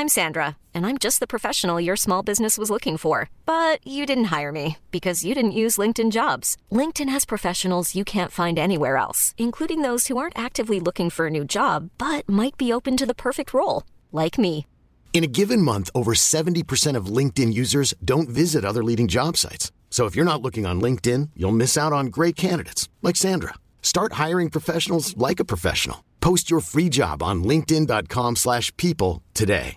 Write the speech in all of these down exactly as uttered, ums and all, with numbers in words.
I'm Sandra, and I'm just the professional your small business was looking for. But you didn't hire me because you didn't use LinkedIn Jobs. LinkedIn has professionals you can't find anywhere else, including those who aren't actively looking for a new job, but might be open to the perfect role, like me. In a given month, over seventy percent of LinkedIn users don't visit other leading job sites. So if you're not looking on LinkedIn, you'll miss out on great candidates like Sandra. Start hiring professionals like a professional. Post your free job on linkedin.com slash people today.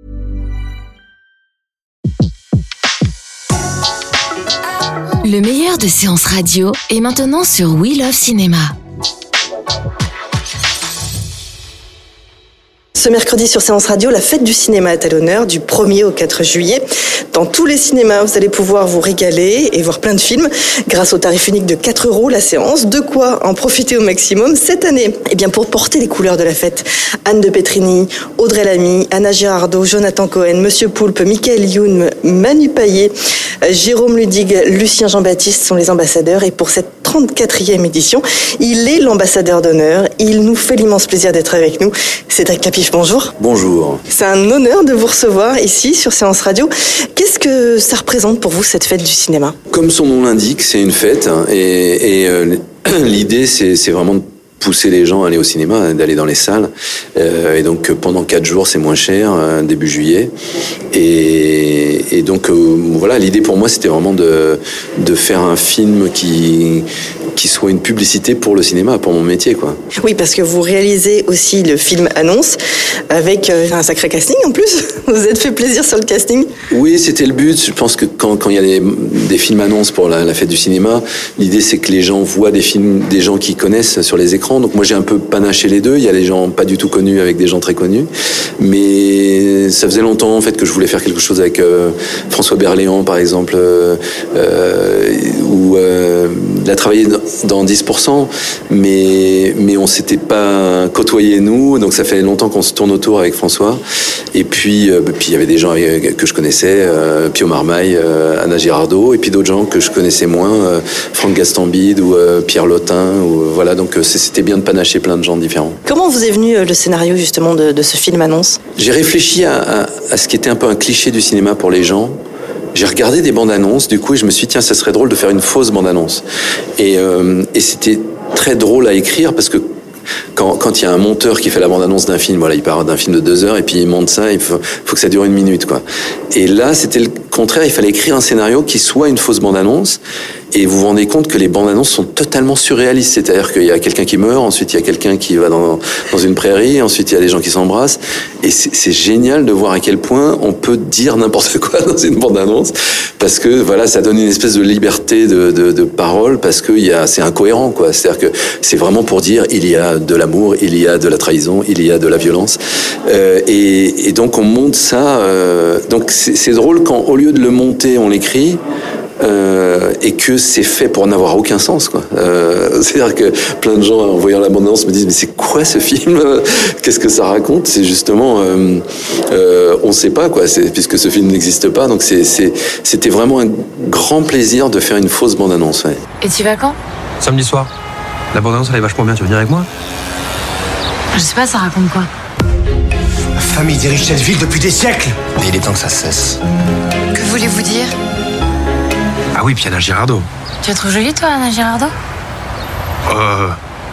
Le meilleur de séances radio est maintenant sur We Love Cinéma. Ce mercredi sur Séance Radio, la fête du cinéma est à l'honneur du premier au quatre juillet. Dans tous les cinémas, vous allez pouvoir vous régaler et voir plein de films grâce au tarif unique de quatre euros la séance. De quoi en profiter au maximum cette année. Et bien pour porter les couleurs de la fête, Anne de Petrini, Audrey Lamy, Anna Girardot, Jonathan Cohen, Monsieur Poulpe, Michael Youn, Manu Payet, Jérôme Ludig, Lucien Jean-Baptiste sont les ambassadeurs. Et pour cette trente-quatrième édition, il est l'ambassadeur d'honneur. Il nous fait l'immense plaisir d'être avec nous. Cédric Clapiche, bonjour. Bonjour. C'est un honneur de vous recevoir ici sur Séance Radio. Qu'est-ce que ça représente pour vous, cette fête du cinéma ? Comme son nom l'indique, c'est une fête. Hein, et, et euh, l'idée, c'est, c'est vraiment de pousser les gens à aller au cinéma, d'aller dans les salles. Euh, et donc pendant quatre jours, c'est moins cher, euh, début juillet. Et, et donc euh, voilà, l'idée pour moi, c'était vraiment de de faire un film qui qui soit une publicité pour le cinéma, pour mon métier, quoi. Oui, parce que vous réalisez aussi le film Annonce avec euh, un sacré casting en plus. Vous vous êtes fait plaisir sur le casting. Oui, c'était le but. Je pense que quand quand il y a des, des films annonces pour la, la fête du cinéma, l'idée c'est que les gens voient des films, des gens qui connaissent sur les écrans. Donc moi j'ai un peu panaché les deux. Il y a les gens pas du tout connus avec des gens très connus. Mais ça faisait longtemps en fait que je voulais faire quelque chose avec euh, François Berléand par exemple, euh, euh, où euh, il a travaillé dans, dans dix pour cent, mais mais on s'était pas côtoyés nous. Donc ça fait longtemps qu'on se tourne autour avec François. Et puis euh, puis il y avait des gens avec, que je connaissais, euh, Pio Marmaille, euh, Anna Girardot, et puis d'autres gens que je connaissais moins, euh, Franck Gastambide ou euh, Pierre Lotin. Ou, euh, voilà, donc euh, c'était bien de panacher plein de gens différents. Comment vous est venu le scénario justement de, de ce film Annonce ? J'ai réfléchi à, à, à ce qui était un peu un cliché du cinéma pour les gens. J'ai regardé des bandes annonces, du coup, et je me suis dit, tiens, ça serait drôle de faire une fausse bande annonce. Et, euh, et c'était très drôle à écrire parce que quand quand il y a un monteur qui fait la bande annonce d'un film, voilà, il part d'un film de deux heures et puis il monte ça, il faut, faut que ça dure une minute, quoi. Et là, c'était le contraire, il fallait écrire un scénario qui soit une fausse bande annonce. Et vous vous rendez compte que les bandes annonces sont totalement surréalistes. C'est-à-dire qu'il y a quelqu'un qui meurt, ensuite il y a quelqu'un qui va dans, dans une prairie, ensuite il y a des gens qui s'embrassent. Et c'est, c'est génial de voir à quel point on peut dire n'importe quoi dans une bande annonce. Parce que, voilà, ça donne une espèce de liberté de, de, de parole parce que il y a, c'est incohérent, quoi. C'est-à-dire que c'est vraiment pour dire il y a de l'amour, il y a de la trahison, il y a de la violence. Euh, et, et donc on monte ça. Euh, donc c'est, c'est drôle quand, au lieu de le monter, on l'écrit. Euh, et que c'est fait pour n'avoir aucun sens, quoi. Euh, c'est-à-dire que plein de gens en voyant la bande-annonce me disent mais c'est quoi ce film ? Qu'est-ce que ça raconte ? C'est justement euh, euh, on sait pas, quoi. C'est, puisque ce film n'existe pas, donc c'est, c'est, c'était vraiment un grand plaisir de faire une fausse bande-annonce. Ouais. Et tu vas quand ? Samedi soir. La bande-annonce elle est vachement bien. Tu veux venir avec moi ? Je sais pas, ça raconte quoi ? Ma famille dirige cette ville depuis des siècles. Mais il est temps que ça cesse. Que voulez-vous dire ? Ah oui, puis Anna Girardot. Tu la trouves jolie, toi, Anna Girardot ? Euh...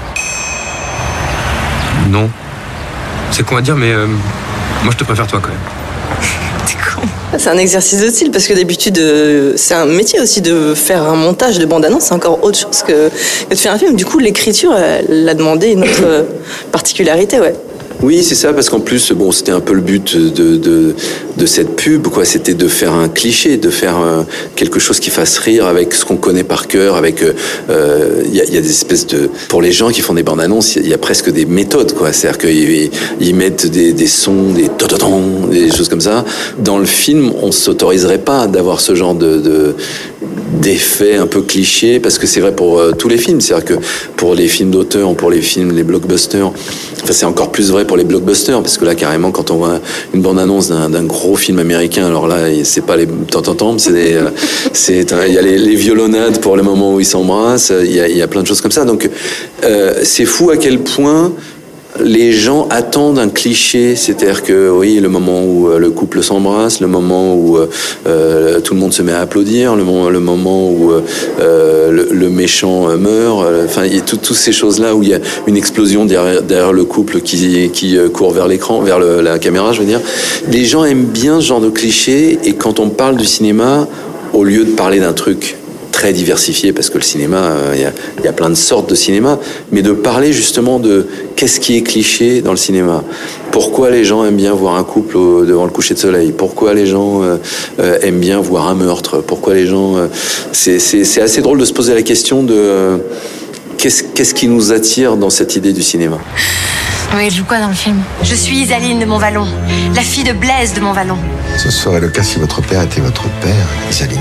Non. C'est con à dire, mais euh, moi je te préfère toi quand même. T'es con. C'est un exercice de style parce que d'habitude, euh, c'est un métier aussi de faire un montage de bande-annonce. C'est encore autre chose que, que de faire un film. Du coup, l'écriture, elle a demandé une autre euh, particularité, ouais. Oui, c'est ça, parce qu'en plus, bon, c'était un peu le but de de de cette pub, quoi. C'était de faire un cliché, de faire euh, quelque chose qui fasse rire avec ce qu'on connaît par cœur, avec il euh, y a il y a des espèces de, pour les gens qui font des bandes annonces, il y, y a presque des méthodes, quoi. C'est-à-dire qu'ils ils mettent des des sons, des tototons, des choses comme ça. Dans le film, on s'autoriserait pas d'avoir ce genre de de d'effets un peu clichés, parce que c'est vrai pour euh, tous les films. C'est-à-dire que pour les films d'auteur, pour les films, les blockbusters, enfin c'est encore plus vrai pour les blockbusters, parce que là carrément quand on voit une bande-annonce d'un, d'un gros film américain, alors là c'est pas les tant c'est des, euh, c'est il y a les, les violonades pour le moment où ils s'embrassent, il y a il y a plein de choses comme ça. Donc euh, c'est fou à quel point les gens attendent un cliché, c'est-à-dire que oui, le moment où euh, le couple s'embrasse, le moment où euh, tout le monde se met à applaudir, le moment, le moment où euh, le, le méchant meurt, enfin il y a toutes tout ces choses-là où il y a une explosion derrière, derrière le couple qui, qui court vers l'écran, vers le, la caméra, je veux dire. Les gens aiment bien ce genre de cliché, et quand on parle du cinéma, au lieu de parler d'un truc très diversifié, parce que le cinéma, il euh, y, y a plein de sortes de cinéma, mais de parler justement de qu'est-ce qui est cliché dans le cinéma. Pourquoi les gens aiment bien voir un couple au, devant le coucher de soleil? Pourquoi les gens euh, euh, aiment bien voir un meurtre? Pourquoi les gens... Euh, c'est, c'est, c'est assez drôle de se poser la question de... Euh, qu'est-ce, qu'est-ce qui nous attire dans cette idée du cinéma? Oui, elle joue quoi dans le film? Je suis Isaline de Montvallon, la fille de Blaise de Montvallon. Ce serait le cas si votre père était votre père, Isaline.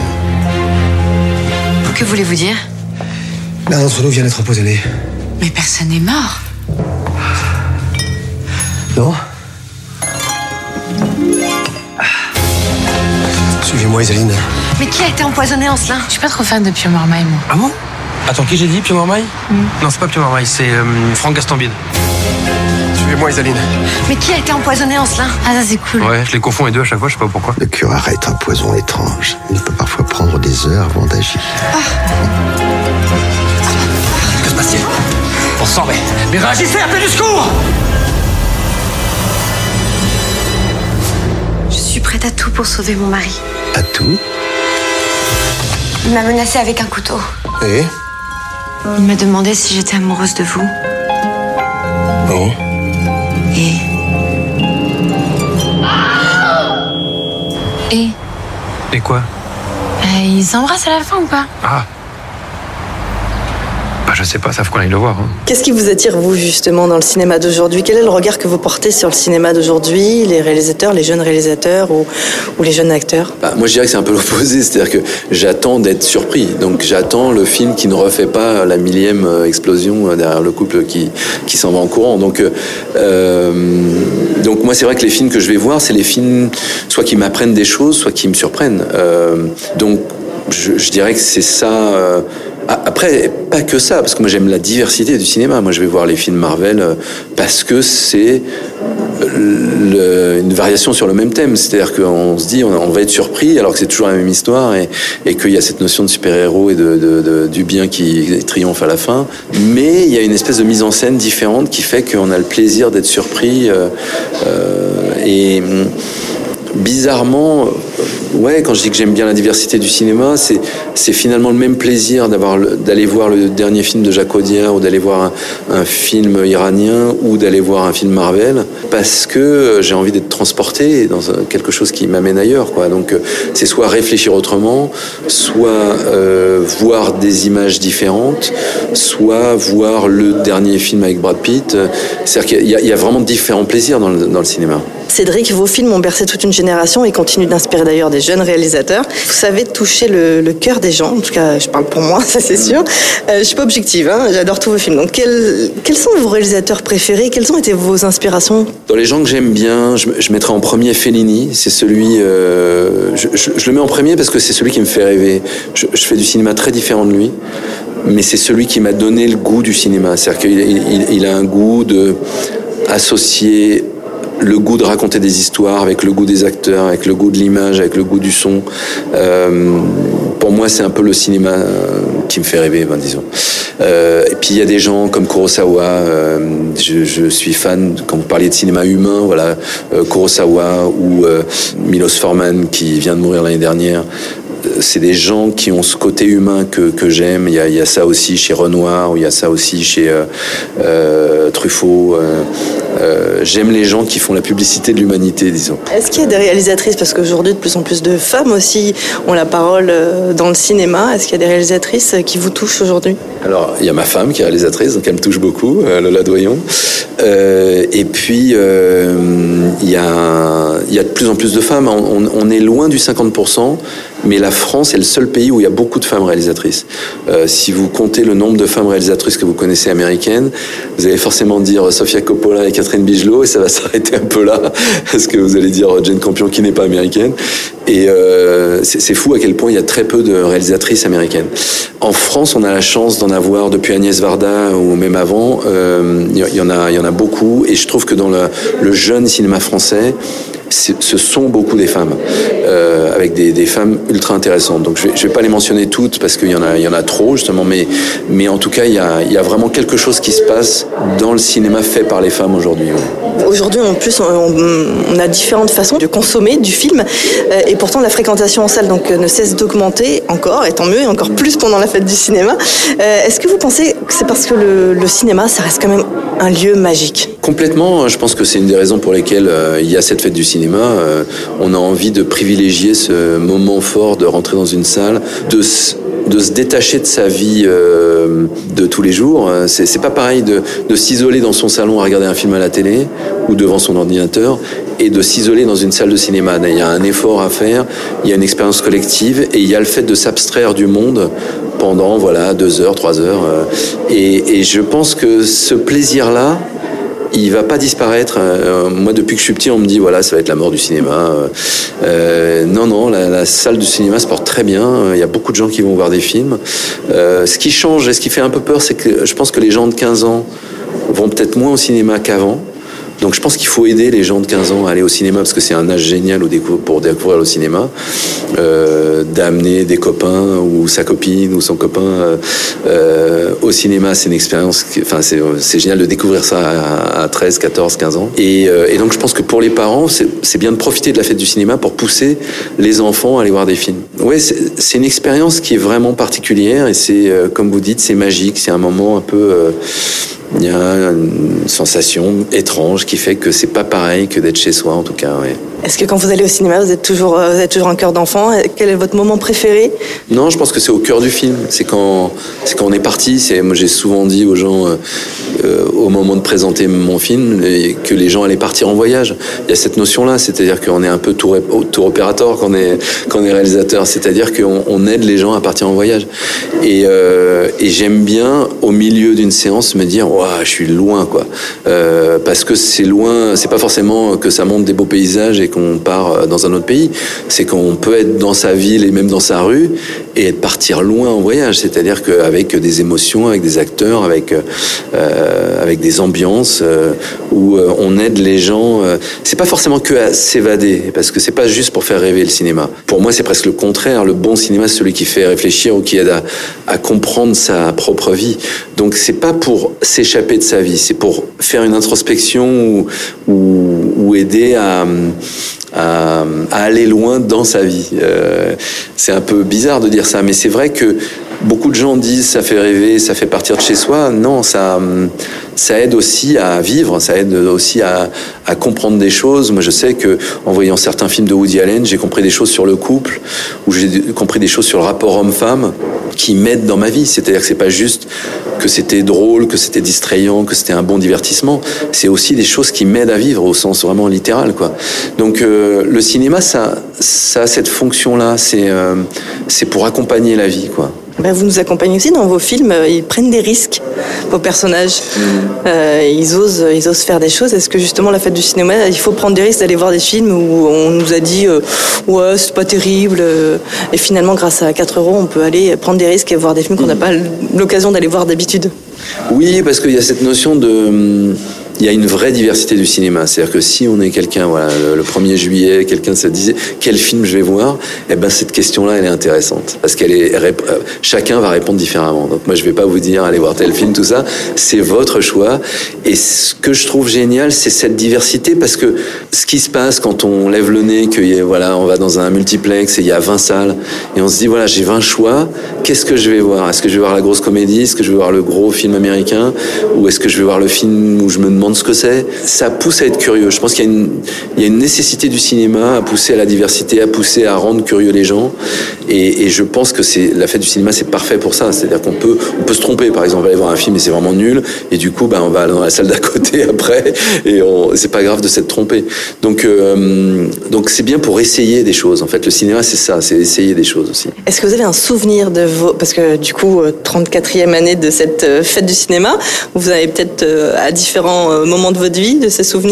Que voulez-vous dire? L'un d'entre nous vient d'être empoisonné. Mais personne n'est mort. Non? Suivez-moi, Isaline. Mais qui a été empoisonné, Ancelin? Je suis pas trop fan de Pio Marmaille, moi. Ah bon? Attends, qui j'ai dit, Pio Marmaille? mm. Non, c'est pas Pio Marmaille, c'est euh, Franck Gastambide. Suivez-moi, Isaline. Mais qui a été empoisonné, Ancelin? Ah, ça c'est cool. Ouais, je les confonds les deux à chaque fois, je sais pas pourquoi. Le curare est un poison étrange. Il peut parfois prendre des heures avant d'agir. Ah. Que se passe-t-il? On s'en va. Mais réagissez, appelez du secours! Je suis prête à tout pour sauver mon mari. À tout? Il m'a menacée avec un couteau. Et? Il m'a demandé si j'étais amoureuse de vous. Bon. Et... Et Et quoi? euh, ils s'embrassent à la fin ou pas? Ah. Bah je sais pas, ça faut qu'on aille le voir. Hein. Qu'est-ce qui vous attire, vous, justement, dans le cinéma d'aujourd'hui? Quel est le regard que vous portez sur le cinéma d'aujourd'hui, les réalisateurs, les jeunes réalisateurs ou, ou les jeunes acteurs? Bah, moi, je dirais que c'est un peu l'opposé, c'est-à-dire que j'attends d'être surpris. Donc, j'attends le film qui ne refait pas la millième explosion derrière le couple qui, qui s'en va en courant. Donc, euh, donc moi, c'est vrai que les films que je vais voir, c'est les films soit qui m'apprennent des choses, soit qui me surprennent. Euh, donc, je, je dirais que c'est ça... Euh, Après, pas que ça, parce que moi j'aime la diversité du cinéma. Moi je vais voir les films Marvel parce que c'est le, une variation sur le même thème. C'est-à-dire qu'on se dit, on, on va être surpris alors que c'est toujours la même histoire et, et qu'il y a cette notion de super-héros et de, de, de, du bien qui triomphe à la fin. Mais il y a une espèce de mise en scène différente qui fait qu'on a le plaisir d'être surpris. Euh, euh, et bizarrement, ouais, quand je dis que j'aime bien la diversité du cinéma, c'est, c'est finalement le même plaisir d'avoir le, d'aller voir le dernier film de Jacques Audiard ou d'aller voir un, un film iranien ou d'aller voir un film Marvel, parce que j'ai envie d'être transporté dans quelque chose qui m'amène ailleurs, quoi. Donc c'est soit réfléchir autrement, soit euh, voir des images différentes, soit voir le dernier film avec Brad Pitt. C'est-à-dire qu'il y a, il y a vraiment différents plaisirs dans le, dans le cinéma. Cédric, vos films ont bercé toute une génération et continuent d'inspirer d'ailleurs des jeunes réalisateurs. Vous savez toucher le, le cœur des gens, en tout cas je parle pour moi, ça c'est sûr. Euh, je suis pas objective, hein, j'adore tous vos films. Donc quels, quels sont vos réalisateurs préférés? Quelles ont été vos inspirations? Dans les gens que j'aime bien, je, je mettrais en premier Fellini. C'est celui, euh, je, je, je le mets en premier parce que c'est celui qui me fait rêver. Je, je fais du cinéma très différent de lui, mais c'est celui qui m'a donné le goût du cinéma. C'est-à-dire qu'il il, il a un goût de associer le goût de raconter des histoires avec le goût des acteurs, avec le goût de l'image, avec le goût du son. Euh, pour moi, c'est un peu le cinéma qui me fait rêver, ben, disons. Euh, et puis il y a des gens comme Kurosawa. Euh, je, je suis fan, quand vous parliez de cinéma humain, voilà, euh, Kurosawa ou euh, Milos Forman qui vient de mourir l'année dernière. C'est des gens qui ont ce côté humain que, que j'aime. Il y, a, il y a ça aussi chez Renoir, ou il y a ça aussi chez euh, euh, Truffaut. Euh, euh, j'aime les gens qui font la publicité de l'humanité, disons. Est-ce qu'il y a des réalisatrices, parce qu'aujourd'hui de plus en plus de femmes aussi ont la parole dans le cinéma, est-ce qu'il y a des réalisatrices qui vous touchent aujourd'hui? Alors, il y a ma femme qui est réalisatrice, donc elle me touche beaucoup, euh, Lola Doyon. Euh, et puis, euh, il y a, il y a de plus en plus de femmes. On, on est loin du cinquante pour cent, mais la France est le seul pays où il y a beaucoup de femmes réalisatrices. Euh, si vous comptez le nombre de femmes réalisatrices que vous connaissez américaines, vous allez forcément dire Sofia Coppola et Catherine Bigelow, et ça va s'arrêter un peu là, parce que vous allez dire Jane Campion qui n'est pas américaine. Et euh, c'est, c'est fou à quel point il y a très peu de réalisatrices américaines. En France, on a la chance d'en avoir depuis Agnès Varda ou même avant. Euh, il y en a, il y en a beaucoup. Et je trouve que dans le, le jeune cinéma français, ce sont beaucoup des femmes, euh, avec des, des femmes ultra intéressantes. Donc je vais, je vais pas les mentionner toutes parce qu'il y en a, il y en a trop justement, mais, mais en tout cas il y a, il y a vraiment quelque chose qui se passe dans le cinéma fait par les femmes aujourd'hui. Ouais. Aujourd'hui, en plus, on, on a différentes façons de consommer du film, euh, et pourtant la fréquentation en salle donc ne cesse d'augmenter encore, et tant mieux, et encore plus pendant la fête du cinéma. Euh, est-ce que vous pensez que c'est parce que le, le cinéma, ça reste quand même un lieu magique ? Complètement. Je pense que c'est une des raisons pour lesquelles euh, il y a cette fête du cinéma. Euh, on a envie de privilégier ce moment fort de rentrer dans une salle, de se, de se détacher de sa vie euh, de tous les jours. C'est, c'est pas pareil de, de s'isoler dans son salon à regarder un film à la télé ou devant son ordinateur et de s'isoler dans une salle de cinéma. Il y a un effort à faire, il y a une expérience collective et il y a le fait de s'abstraire du monde pendant voilà deux heures, trois heures. Et, et je pense que ce plaisir-là, il va pas disparaître. Euh, moi, depuis que je suis petit, on me dit voilà, ça va être la mort du cinéma. Euh, non, non, la, la salle du cinéma se porte très bien. Il y a beaucoup de gens qui vont voir des films. Euh, ce qui change et ce qui fait un peu peur, c'est que je pense que les gens de quinze ans vont peut-être moins au cinéma qu'avant. Donc je pense qu'il faut aider les gens de quinze ans à aller au cinéma parce que c'est un âge génial pour découvrir le cinéma, euh, d'amener des copains ou sa copine ou son copain euh, euh, au cinéma. C'est une expérience, qui, enfin c'est, c'est génial de découvrir ça à, à treize, quatorze, quinze ans. Et, euh, et donc je pense que pour les parents, c'est, c'est bien de profiter de la fête du cinéma pour pousser les enfants à aller voir des films. Ouais, c'est, c'est une expérience qui est vraiment particulière et c'est, euh, comme vous dites, c'est magique. C'est un moment un peu... Euh, il y a une sensation étrange qui fait que c'est pas pareil que d'être chez soi, en tout cas, ouais. Est-ce que quand vous allez au cinéma, vous êtes toujours, vous êtes toujours un cœur d'enfant ? Quel est votre moment préféré ? Non, je pense que c'est au cœur du film. C'est quand, c'est quand on est parti. C'est, moi, j'ai souvent dit aux gens, euh, euh, au moment de présenter mon film, que les gens allaient partir en voyage. Il y a cette notion-là, c'est-à-dire qu'on est un peu tour, tour opérateur quand on est, quand on est réalisateur. C'est-à-dire qu'on on aide les gens à partir en voyage. Et, euh, et j'aime bien, au milieu d'une séance, me dire, waouh, je suis loin, quoi. Euh, parce que c'est loin. C'est pas forcément que ça montre des beaux paysages et qu'on part dans un autre pays, c'est qu'on peut être dans sa ville et même dans sa rue et partir loin en voyage, c'est-à-dire qu'avec des émotions, avec des acteurs, avec euh, avec des ambiances euh, où euh, on aide les gens. Euh, c'est pas forcément que à s'évader, parce que c'est pas juste pour faire rêver le cinéma. Pour moi, c'est presque le contraire. Le bon cinéma, c'est celui qui fait réfléchir ou qui aide à, à comprendre sa propre vie. Donc c'est pas pour s'échapper de sa vie, c'est pour faire une introspection ou, ou, ou aider à À, à aller loin dans sa vie. Euh, c'est un peu bizarre de dire ça, mais c'est vrai que beaucoup de gens disent ça fait rêver, ça fait partir de chez soi. Non, ça, ça aide aussi à vivre, ça aide aussi à, à comprendre des choses. Moi, je sais que en voyant certains films de Woody Allen, j'ai compris des choses sur le couple, ou j'ai compris des choses sur le rapport homme-femme qui m'aident dans ma vie. C'est-à-dire que c'est pas juste que c'était drôle, que c'était distrayant, que c'était un bon divertissement. C'est aussi des choses qui m'aident à vivre au sens vraiment littéral, quoi. Donc euh, le cinéma, ça, ça a cette fonction-là. C'est, euh, c'est pour accompagner la vie, quoi. Ben vous nous accompagnez aussi dans vos films, ils prennent des risques, vos personnages. Euh, ils osent, ils osent faire des choses. Est-ce que justement la fête du cinéma, il faut prendre des risques d'aller voir des films où on nous a dit euh, ouais c'est pas terrible, euh, et finalement grâce à quatre euros on peut aller prendre des risques et voir des films qu'on n'a pas l'occasion d'aller voir d'habitude. Oui, parce qu'il y a cette notion de... Il y a une vraie diversité du cinéma. C'est-à-dire que si on est quelqu'un, voilà, le premier juillet, quelqu'un se disait quel film je vais voir, eh ben cette question-là, elle est intéressante parce qu'elle est, chacun va répondre différemment. Donc moi, je vais pas vous dire allez voir tel film, tout ça. C'est votre choix. Et ce que je trouve génial, c'est cette diversité parce que ce qui se passe quand on lève le nez, que voilà, on va dans un multiplex et il y a vingt salles et on se dit voilà, j'ai vingt choix. Qu'est-ce que je vais voir ? Est-ce que je vais voir la grosse comédie ? Est-ce que je vais voir le gros film américain ? Ou est-ce que je vais voir le film où je me demande ce que c'est? Ça pousse à être curieux. Je pense qu'il y a une, il y a une nécessité du cinéma à pousser à la diversité, à pousser à rendre curieux les gens. Et, et je pense que c'est, la fête du cinéma, c'est parfait pour ça. C'est-à-dire qu'on peut, on peut se tromper. Par exemple, on va aller voir un film et c'est vraiment nul. Et du coup, ben, on va aller dans la salle d'à côté après. Et on, c'est pas grave de s'être trompé. Donc, euh, donc c'est bien pour essayer des choses. En fait, le cinéma, c'est ça. C'est essayer des choses aussi. Est-ce que vous avez un souvenir de vos, parce que du coup, trente-quatrième année de cette fête du cinéma, vous avez peut-être à différents moments de votre vie de ces souvenirs?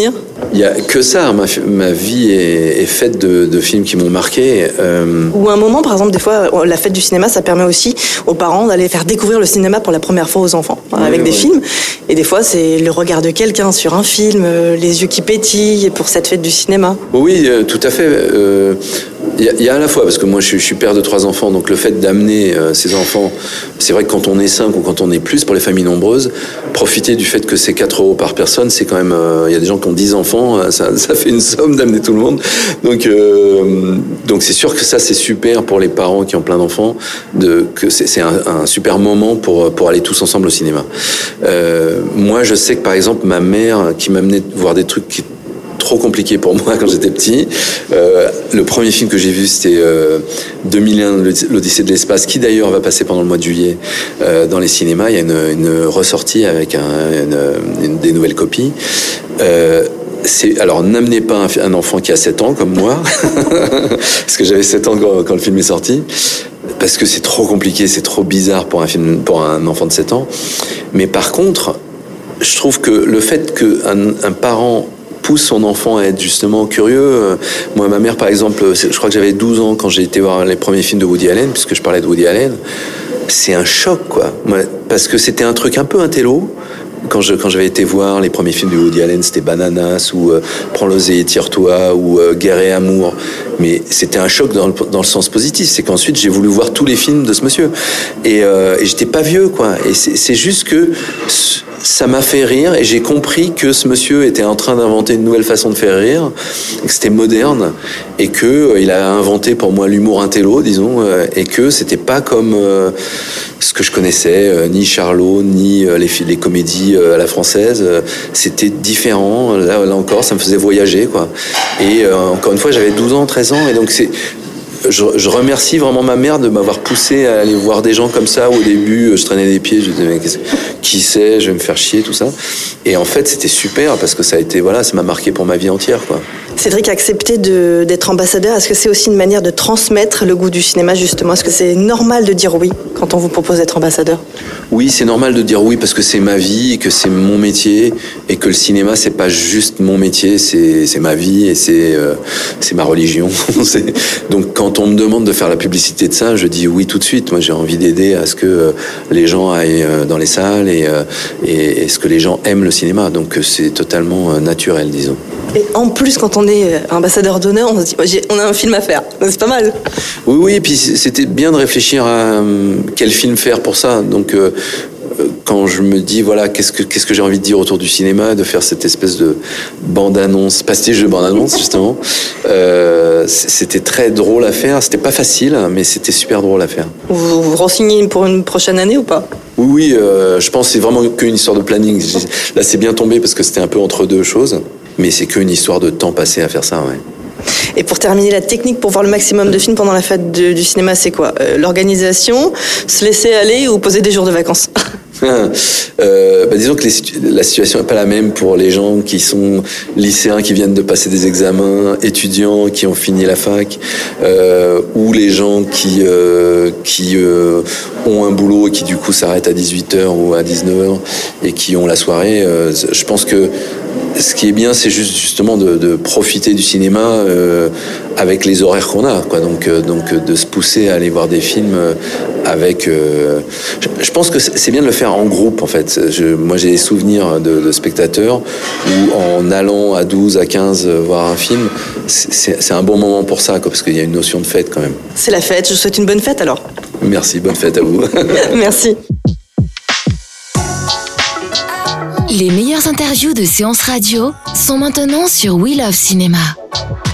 Il y a que ça. Ma, ma vie est, est faite de, de films qui m'ont marqué. Euh... Ou un moment, par exemple, des fois, la fête du cinéma, ça permet aussi aux parents d'aller faire découvrir le cinéma pour la première fois aux enfants, hein, avec oui, des oui. films. Et des fois, c'est le regard de quelqu'un sur un film, les yeux qui pétillent pour cette fête du cinéma. Oui, euh, tout à fait. Euh... Il y, a, il y a à la fois, parce que moi je, je suis père de trois enfants, donc le fait d'amener euh, ces enfants, c'est vrai que quand on est cinq ou quand on est plus, pour les familles nombreuses, profiter du fait que c'est quatre euros par personne, c'est quand même, euh, il y a des gens qui ont dix enfants, ça, ça fait une somme d'amener tout le monde. Donc, euh, donc c'est sûr que ça c'est super pour les parents qui ont plein d'enfants, de, que c'est, c'est un, un super moment pour, pour aller tous ensemble au cinéma. Euh, moi je sais que par exemple ma mère qui m'amenait voir des trucs qui trop compliqué pour moi quand j'étais petit. Euh, le premier film que j'ai vu, c'était euh, deux mille un, l'Odyssée de l'espace, qui d'ailleurs va passer pendant le mois de juillet euh, dans les cinémas. Il y a une, une ressortie avec un, une, une, des nouvelles copies. Euh, c'est, alors, n'amenez pas un, un enfant qui a sept ans comme moi, parce que j'avais sept ans quand, quand le film est sorti. Parce que c'est trop compliqué, c'est trop bizarre pour un film, pour un enfant de sept ans. Mais par contre, je trouve que le fait qu'un un parent pousse son enfant à être justement curieux. Moi, ma mère, par exemple, je crois que j'avais douze ans quand j'ai été voir les premiers films de Woody Allen, puisque je parlais de Woody Allen. C'est un choc, quoi. Parce que c'était un truc un peu intello. Quand, je, quand j'avais été voir les premiers films de Woody Allen, c'était Bananas, ou euh, Prends l'oseille et tire-toi, ou euh, Guerre et amour. Mais c'était un choc dans le, dans le sens positif. C'est qu'ensuite, j'ai voulu voir tous les films de ce monsieur. Et, euh, et j'étais pas vieux, quoi. Et c'est, c'est juste que ça m'a fait rire, et j'ai compris que ce monsieur était en train d'inventer une nouvelle façon de faire rire, que c'était moderne, et que euh, il a inventé pour moi l'humour intello, disons, euh, et que c'était pas comme euh, ce que je connaissais, euh, ni Charlot, ni euh, les, les comédies euh, à la française. Euh, c'était différent. Là, là encore, ça me faisait voyager, quoi. Et euh, encore une fois, j'avais douze ans, treize ans, et donc c'est Je, je remercie vraiment ma mère de m'avoir poussé à aller voir des gens comme ça. Au début, je traînais les pieds, je disais mais qui c'est, je vais me faire chier, tout ça. Et en fait, c'était super parce que ça a été, voilà, ça m'a marqué pour ma vie entière, quoi. Cédric a accepté de, d'être ambassadeur. Est-ce que c'est aussi une manière de transmettre le goût du cinéma, justement? Est-ce que c'est normal de dire oui quand on vous propose d'être ambassadeur? Oui, c'est normal de dire oui parce que c'est ma vie et que c'est mon métier et que le cinéma, c'est pas juste mon métier, c'est, c'est ma vie et c'est, euh, c'est ma religion. c'est... Donc, quand on me demande de faire la publicité de ça, je dis oui tout de suite. Moi, j'ai envie d'aider à ce que euh, les gens aillent euh, dans les salles et, euh, et, et ce que les gens aiment le cinéma. Donc, c'est totalement euh, naturel, disons. Et en plus, quand on est ambassadeur d'honneur, on se dit, oh, j'ai, on a un film à faire. C'est pas mal. Oui, oui, et puis c'était bien de réfléchir à euh, quel film faire pour ça. Donc, euh, quand je me dis, voilà, qu'est-ce que, qu'est-ce que j'ai envie de dire autour du cinéma, de faire cette espèce de bande-annonce, pastiche de bande-annonce, justement, euh, c'était très drôle à faire. C'était pas facile, mais c'était super drôle à faire. Vous vous renseignez pour une prochaine année ou pas? Oui, oui, euh, je pense que c'est vraiment qu'une histoire de planning. Là, c'est bien tombé parce que c'était un peu entre deux choses. Mais c'est qu'une histoire de temps passé à faire ça, ouais. Et pour terminer, la technique pour voir le maximum de films pendant la fête de, du cinéma, c'est quoi? euh, L'organisation, se laisser aller ou poser des jours de vacances? euh, bah disons que les, la situation n'est pas la même pour les gens qui sont lycéens, qui viennent de passer des examens, étudiants qui ont fini la fac, euh, ou les gens qui, euh, qui euh, ont un boulot et qui du coup s'arrêtent à dix-huit heures ou à dix-neuf heures et qui ont la soirée. Euh, je pense que ce qui est bien, c'est juste justement de, de profiter du cinéma euh, avec les horaires qu'on a, quoi. Donc, euh, donc de se pousser à aller voir des films avec. Euh, je, je pense que c'est bien de le faire en groupe, en fait. Je, moi, j'ai des souvenirs de, de spectateurs où, en allant à douze, à quinze voir un film, c'est, c'est un bon moment pour ça, quoi, parce qu'il y a une notion de fête quand même. C'est la fête. Je vous souhaite une bonne fête alors. Merci, bonne fête à vous. Merci. Les meilleures interviews de Séance Radio sont maintenant sur We Love Cinéma.